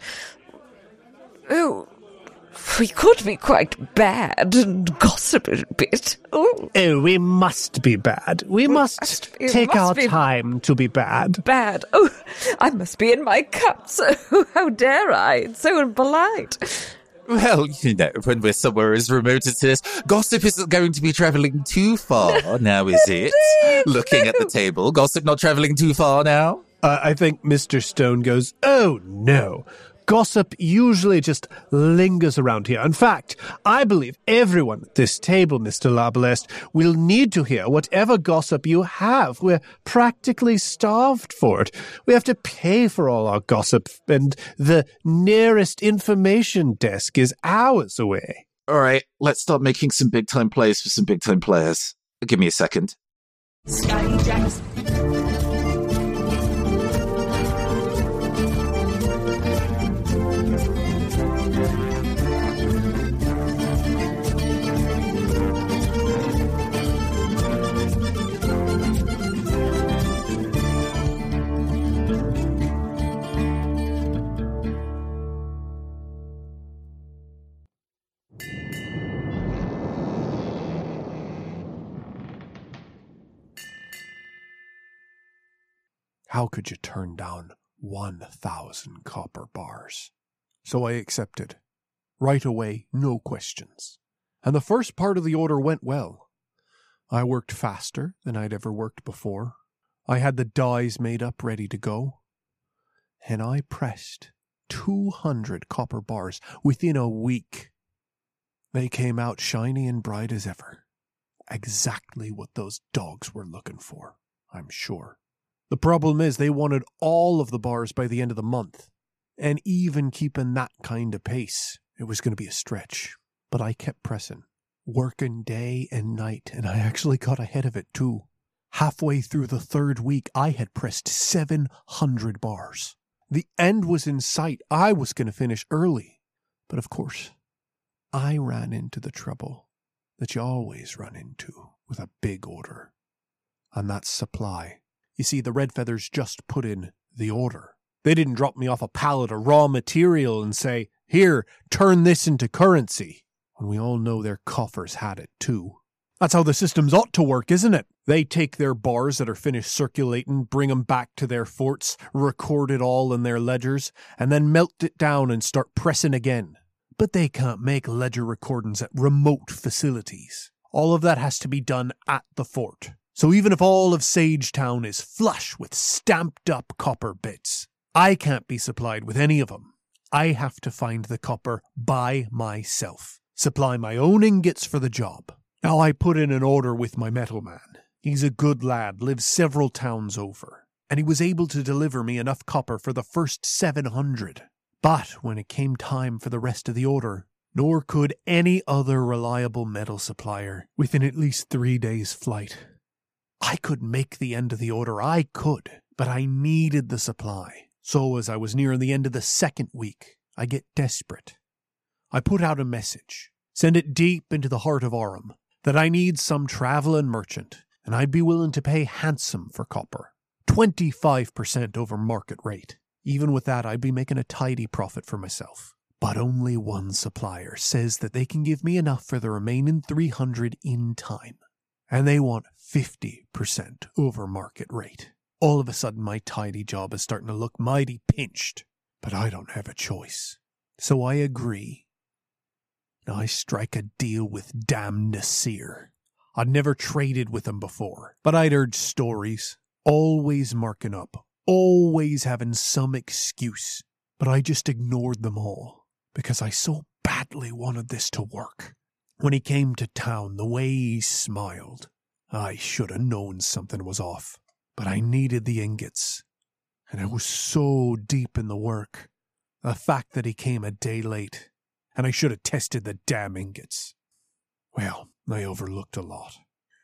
we could be quite bad and gossip a bit. Oh, we must be bad. We must take our time to be bad. Bad? Oh, I must be in my cup, so how dare I? It's so impolite. Well, when we're somewhere as remote as this, gossip isn't going to be travelling too far now, is it? Looking at the table, gossip not travelling too far now? I think Mr. Stone goes, oh no. Gossip usually just lingers around here. In fact, I believe everyone at this table, Mr. Labalest, will need to hear whatever gossip you have. We're practically starved for it. We have to pay for all our gossip, and the nearest information desk is hours away. All right, let's start making some big-time plays for some big-time players. Give me a second. Scotty Jacks. How could you turn down 1,000 copper bars? So I accepted. Right away, no questions. And the first part of the order went well. I worked faster than I'd ever worked before. I had the dies made up ready to go. And I pressed 200 copper bars within a week. They came out shiny and bright as ever. Exactly what those dogs were looking for, I'm sure. The problem is they wanted all of the bars by the end of the month. And even keeping that kind of pace, it was going to be a stretch. But I kept pressing, working day and night, and I actually got ahead of it too. Halfway through the third week, I had pressed 700 bars. The end was in sight. I was going to finish early. But of course, I ran into the trouble that you always run into with a big order. And that's supply. You see, the Red Feathers just put in the order. They didn't drop me off a pallet of raw material and say, "Here, turn this into currency." And we all know their coffers had it too. That's how the systems ought to work, isn't it? They take their bars that are finished circulating, bring them back to their forts, record it all in their ledgers, and then melt it down and start pressing again. But they can't make ledger recordings at remote facilities. All of that has to be done at the fort. So even if all of Sagetown is flush with stamped up copper bits, I can't be supplied with any of them. I have to find the copper by myself. Supply my own ingots for the job. Now I put in an order with my metal man. He's a good lad, lives several towns over, and he was able to deliver me enough copper for the first 700. But when it came time for the rest of the order, nor could any other reliable metal supplier within at least 3 days' flight. I could make the end of the order, I could, but I needed the supply. So as I was nearing the end of the second week, I get desperate. I put out a message, send it deep into the heart of Aurum, that I need some travelling merchant, and I'd be willing to pay handsome for copper, 25% over market rate. Even with that, I'd be making a tidy profit for myself. But only one supplier says that they can give me enough for the remaining 300 in time, and they want 50% over market rate. All of a sudden, my tidy job is starting to look mighty pinched, but I don't have a choice. So I agree. I strike a deal with damn Nasir. I'd never traded with him before, but I'd heard stories, always marking up, always having some excuse, but I just ignored them all, because I so badly wanted this to work. When he came to town, the way he smiled, I should have known something was off, but I needed the ingots, and I was so deep in the work. The fact that he came a day late, and I should have tested the damn ingots. Well, I overlooked a lot.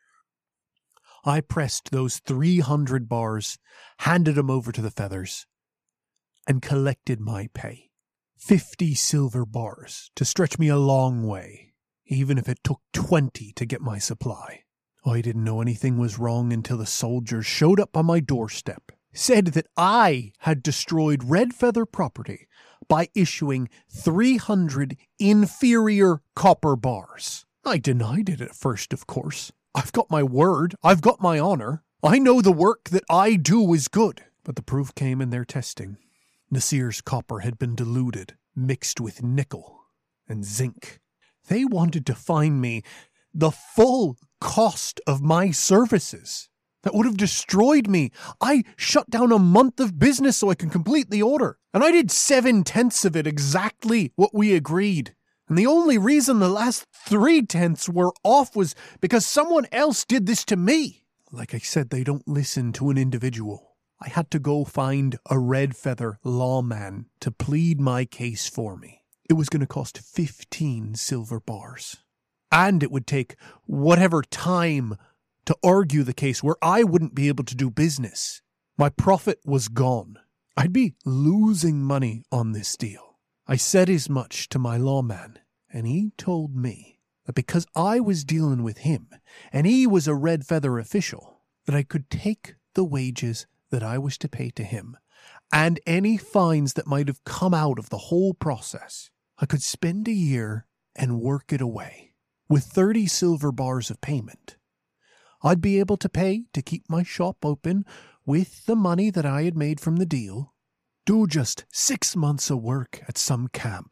I pressed those 300 bars, handed them over to the Feathers, and collected my pay. 50 silver bars to stretch me a long way, even if it took 20 to get my supply. I didn't know anything was wrong until the soldiers showed up on my doorstep, said that I had destroyed Red Feather property by issuing 300 inferior copper bars. I denied it at first, of course. I've got my word. I've got my honor. I know the work that I do is good. But the proof came in their testing. Nasir's copper had been diluted, mixed with nickel and zinc. They wanted to find me the full cost of my services. That would have destroyed me. I shut down a month of business so I can complete the order. And I did 7/10 of it exactly what we agreed. And the only reason the last 3/10 were off was because someone else did this to me. Like I said, they don't listen to an individual. I had to go find a Red Feather lawman to plead my case for me. It was going to cost 15 silver bars. And it would take whatever time to argue the case where I wouldn't be able to do business. My profit was gone. I'd be losing money on this deal. I said as much to my lawman, and he told me that because I was dealing with him, and he was a Red Feather official, that I could take the wages that I was to pay to him, and any fines that might have come out of the whole process. I could spend a year and work it away. With 30 silver bars of payment, I'd be able to pay to keep my shop open with the money that I had made from the deal, do just 6 months of work at some camp,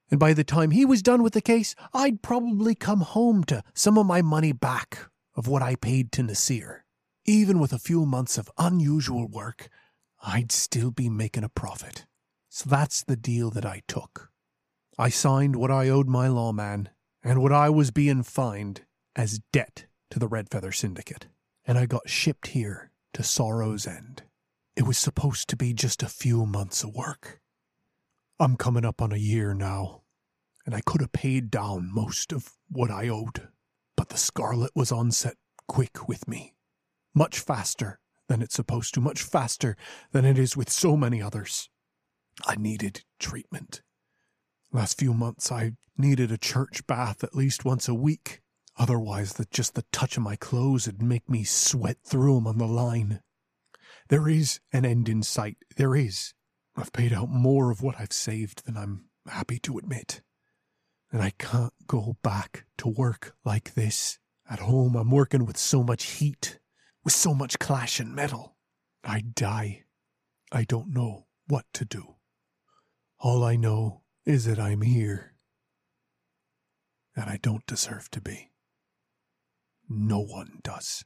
And by the time he was done with the case, I'd probably come home to some of my money back of what I paid to Nasir. Even with a few months of unusual work, I'd still be making a profit. So that's the deal that I took. I signed what I owed my lawman and what I was being fined as debt to the Red Feather Syndicate. And I got shipped here to Sorrow's End. It was supposed to be just a few months of work. I'm coming up on a year now, and I could have paid down most of what I owed. But the Scarlet was onset quick with me. Much faster than it's supposed to, much faster than it is with so many others. I needed treatment. Last few months I needed a church bath at least once a week. Otherwise, just the touch of my clothes would make me sweat through them on the line. There is an end in sight. There is. I've paid out more of what I've saved than I'm happy to admit. And I can't go back to work like this. At home, I'm working with so much heat, with so much clash and metal. I'd die. I don't know what to do. All I know is that I'm here. And I don't deserve to be. No one does.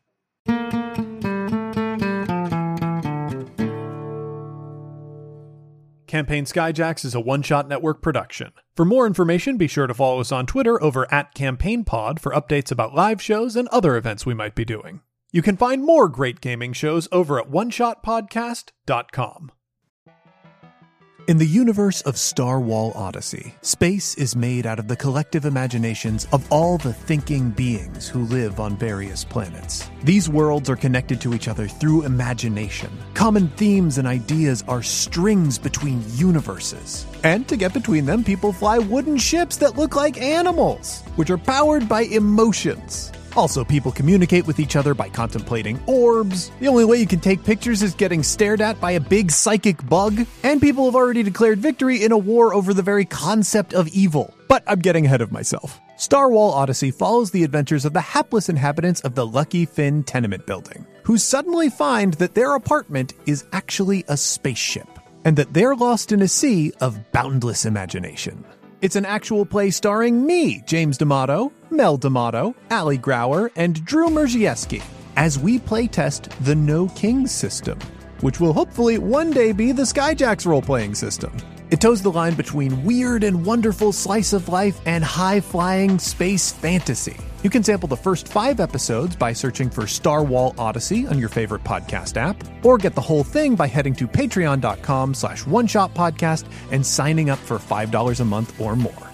Campaign Skyjacks is a One-Shot Network production. For more information, be sure to follow us on Twitter over @CampaignPod for updates about live shows and other events we might be doing. You can find more great gaming shows over at oneshotpodcast.com. In the universe of Star Wall Odyssey, space is made out of the collective imaginations of all the thinking beings who live on various planets. These worlds are connected to each other through imagination. Common themes and ideas are strings between universes. And to get between them, people fly wooden ships that look like animals, which are powered by emotions. Also, people communicate with each other by contemplating orbs. The only way you can take pictures is getting stared at by a big psychic bug. And people have already declared victory in a war over the very concept of evil. But I'm getting ahead of myself. Star Wall Odyssey follows the adventures of the hapless inhabitants of the Lucky Finn tenement building, who suddenly find that their apartment is actually a spaceship, and that they're lost in a sea of boundless imagination. It's an actual play starring me, James D'Amato, Mel D'Amato, Ali Grauer, and Drew Merzieski, as we playtest the No Kings system, which will hopefully one day be the Skyjacks role-playing system. It toes the line between weird and wonderful slice of life and high-flying space fantasy. You can sample the first 5 episodes by searching for Star Wall Odyssey on your favorite podcast app, or get the whole thing by heading to patreon.com/oneshotpodcast and signing up for $5 a month or more.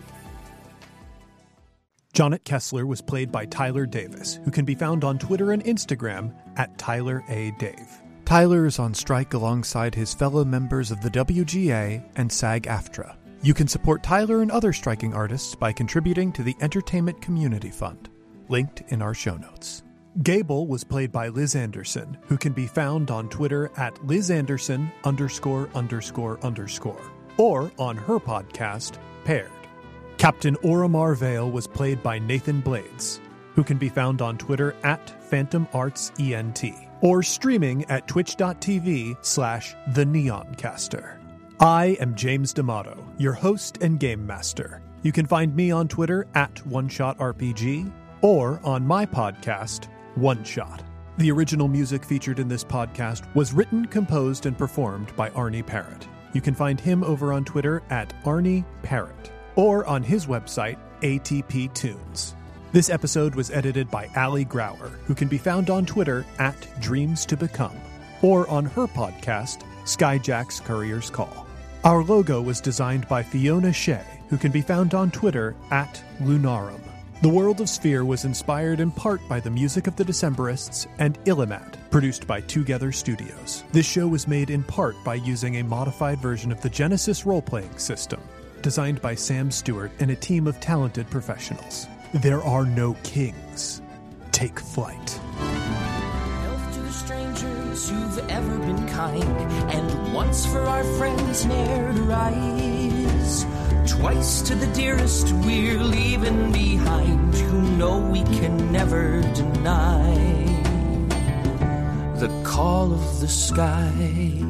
Jonnet Kessler was played by Tyler Davis, who can be found on Twitter and Instagram @TylerADave. Tyler is on strike alongside his fellow members of the WGA and SAG-AFTRA. You can support Tyler and other striking artists by contributing to the Entertainment Community Fund, linked in our show notes. Gable was played by Liz Anderson, who can be found on Twitter @LizAnderson____, or on her podcast, Paired. Captain Oromar Vale was played by Nathan Blades, who can be found on Twitter @PhantomArtsENT, or streaming at twitch.tv/TheNeoncaster. I am James D'Amato, your host and game master. You can find me on Twitter @OneShotRPG, or on my podcast, One Shot. The original music featured in this podcast was written, composed, and performed by Arnie Parrott. You can find him over on Twitter @ArnieParrott, or on his website, ATP Tunes. This episode was edited by Ali Grauer, who can be found on Twitter @DreamsToBecome, or on her podcast, Skyjacks Courier's Call. Our logo was designed by Fiona Shea, who can be found on Twitter @Lunarum. The World of Sphere was inspired in part by the music of the Decemberists and Illimat, produced by Together Studios. This show was made in part by using a modified version of the Genesis role-playing system, designed by Sam Stewart and a team of talented professionals. There are no kings. Take flight. Who've ever been kind, and once for our friends ne'er to rise, twice to the dearest we're leaving behind, who know we can never deny the call of the sky.